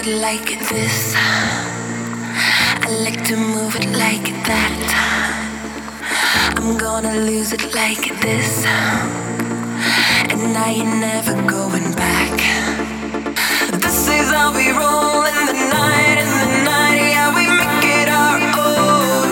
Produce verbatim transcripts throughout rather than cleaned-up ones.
it like this. I like to move it like that. I'm gonna lose it like this. And I ain't never going back. This is how we roll in the night, in the night, yeah, we make it our own.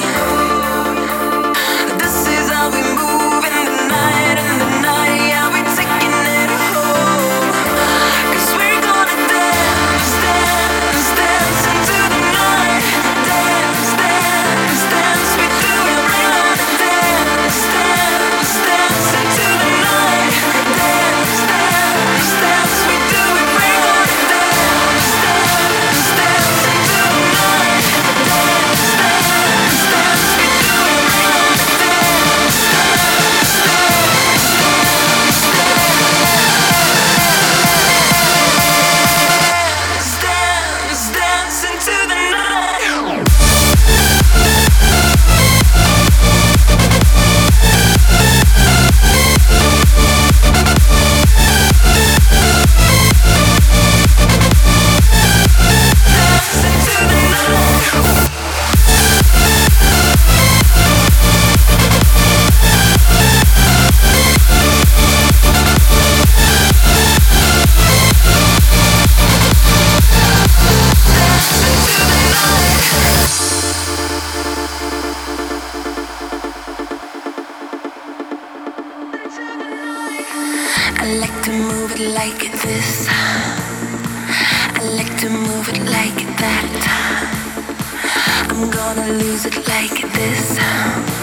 This is how we move in the night, in the night, yeah, we taking it home. Cause we're gonna dance, dance, dance into the night. Dance, dance, dance, we do it right. Dance, dance, dance into the night. Dance, dance, dance, we do it right. Dance, dance, dance into the night. Dance, dance, dance, we do it right. Dance, dance, dance, dance, dance into the night. I like to move it like this. I like to move it like that. I'm gonna lose it like this.